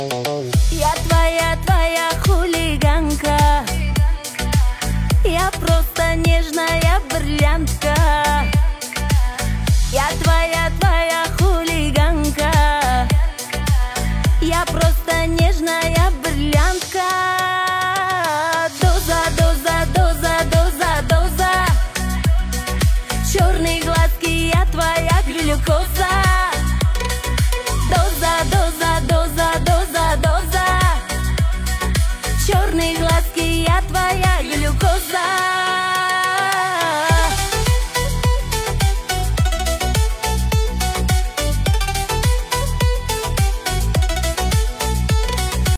Я твоя хулиганка. Я просто нежная бриллиантка. Я твоя хулиганка. Я просто нежная бриллиантка. Доза, доза, доза, доза, доза. Черные глазки, я твоя глюкоза.